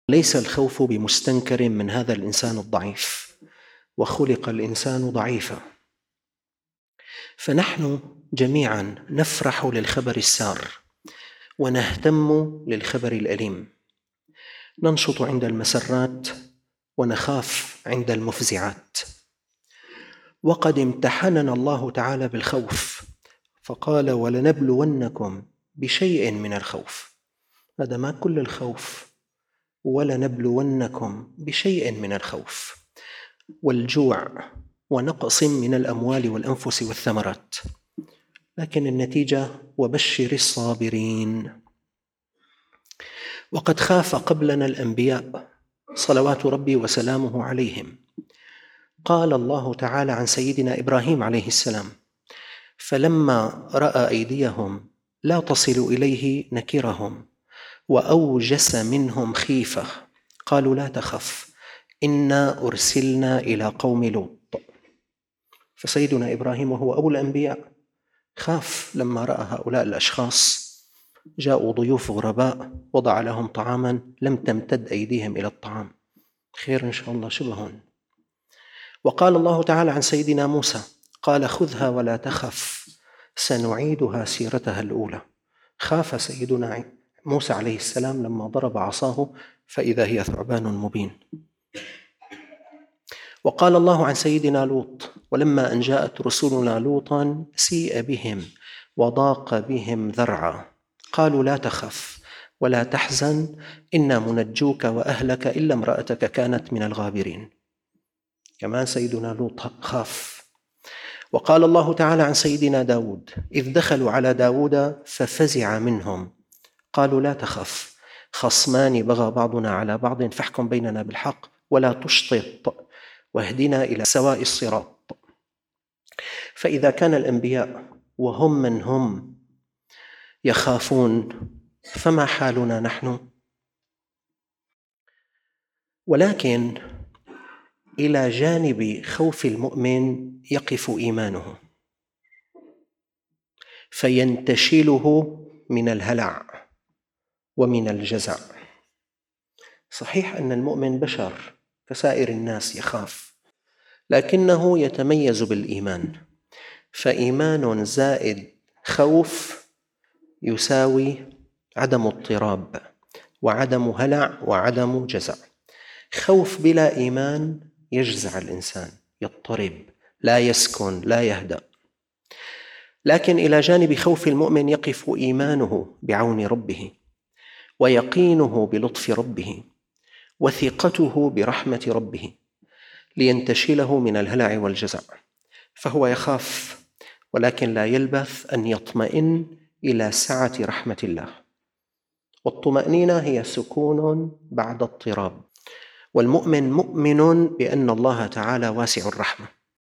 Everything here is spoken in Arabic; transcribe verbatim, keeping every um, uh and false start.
ليس الخوف بمستنكر من هذا الإنسان الضعيف، وخلق الإنسان ضعيفا، فنحن جميعا نفرح للخبر السار ونهتم للخبر الأليم، ننشط عند المسرات ونخاف عند المفزعات. وقد امتحننا الله تعالى بالخوف فقال: ولنبلونكم بشيء من الخوف. هذا ما كل الخوف، ولنبلونكم بشيء من الخوف والجوع ونقص من الأموال والأنفس والثمرات، لكن النتيجة: وبشر الصابرين. وقد خاف قبلنا الأنبياء صلوات ربي وسلامه عليهم. قال الله تعالى عن سيدنا إبراهيم عليه السلام: فلما رأى أيديهم لا تصل إليه نكرهم وأوجس منهم خيفة قالوا لا تخف إنا أرسلنا إلى قوم لوط. فسيدنا إبراهيم وهو أبو الأنبياء خاف لما رأى هؤلاء الأشخاص جاءوا ضيوف غرباء، وضع لهم طعاما لم تمتد أيديهم إلى الطعام. خير إن شاء الله شبهون. وقال الله تعالى عن سيدنا موسى: قال خذها ولا تخف سنعيدها سيرتها الأولى. خاف سيدنا موسى عليه السلام لما ضرب عصاه فإذا هي ثعبان مبين. وقال الله عن سيدنا لوط: ولما أن جاءت رسلنا لوطا سيء بهم وضاق بهم ذرعا قالوا لا تخف ولا تحزن إنا منجوك وأهلك إلا امرأتك كانت من الغابرين. كمان سيدنا لوط خاف. وقال الله تعالى عن سيدنا داود: إذ دخلوا على داود ففزع منهم قالوا لا تخف خصمان بغى بعضنا على بعض فاحكم بيننا بالحق ولا تشطط واهدنا إلى سواء الصراط. فإذا كان الأنبياء وهم من هم يخافون فما حالنا نحن؟ ولكن إلى جانب خوف المؤمن يقف إيمانه فينتشله من الهلع ومن الجزع. صحيح أن المؤمن بشر كسائر الناس يخاف، لكنه يتميز بالإيمان، فإيمان زائد خوف يساوي عدم اضطراب وعدم هلع وعدم جزع. خوف بلا إيمان يجزع الإنسان، يضطرب، لا يسكن، لا يهدأ. لكن إلى جانب خوف المؤمن يقف إيمانه بعون ربه، ويقينه بلطف ربه، وثقته برحمة ربه، لينتشله من الهلع والجزع. فهو يخاف ولكن لا يلبث أن يطمئن إلى سعة رحمة الله. والطمأنينة هي سكون بعد اضطراب، والمؤمن مؤمن بأن الله تعالى واسع الرحمة،